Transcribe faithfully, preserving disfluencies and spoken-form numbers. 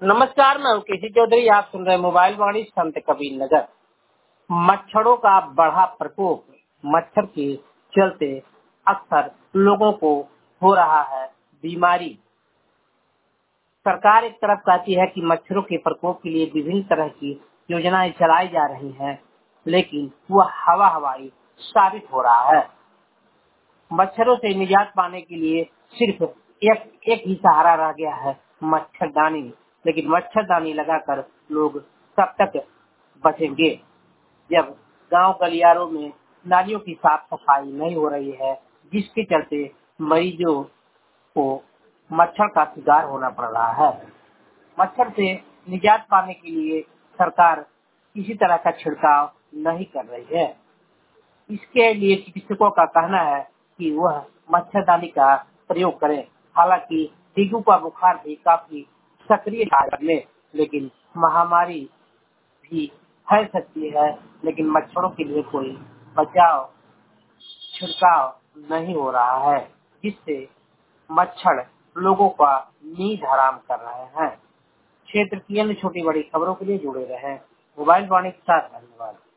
नमस्कार, मैं हूँ केसी चौधरी। आप सुन रहे हैं मोबाइल वाणी संत कबीर नगर। मच्छरों का बढ़ा प्रकोप, मच्छर के चलते अक्सर लोगों को हो रहा है बीमारी। सरकार एक तरफ कहती है कि मच्छरों के प्रकोप के लिए विभिन्न तरह की योजनाएं चलाई जा रही हैं, लेकिन वह हवा हवाई साबित हो रहा है। मच्छरों से निजात पाने के लिए सिर्फ एक एक ही सहारा रह गया है, मच्छरदानी। लेकिन मच्छरदानी लगाकर लोग कब तक बचेंगे, जब गांव गलियारों में नालियों की साफ सफाई नहीं हो रही है, जिसके चलते मरीजों को मच्छर का शिकार होना पड़ रहा है। मच्छर से निजात पाने के लिए सरकार किसी तरह का छिड़काव नहीं कर रही है। इसके लिए चिकित्सकों का कहना है कि वह मच्छरदानी का प्रयोग करें। हालांकि डेंगू का बुखार भी काफी सक्रिय हालत में, लेकिन महामारी भी फैल सकती है। लेकिन मच्छरों के लिए कोई बचाव छिड़काव नहीं हो रहा है, जिससे मच्छर लोगों का नींद हराम कर रहे हैं। क्षेत्र की अन्य छोटी बड़ी खबरों के लिए जुड़े रहें मोबाइल वाणी के साथ। धन्यवाद।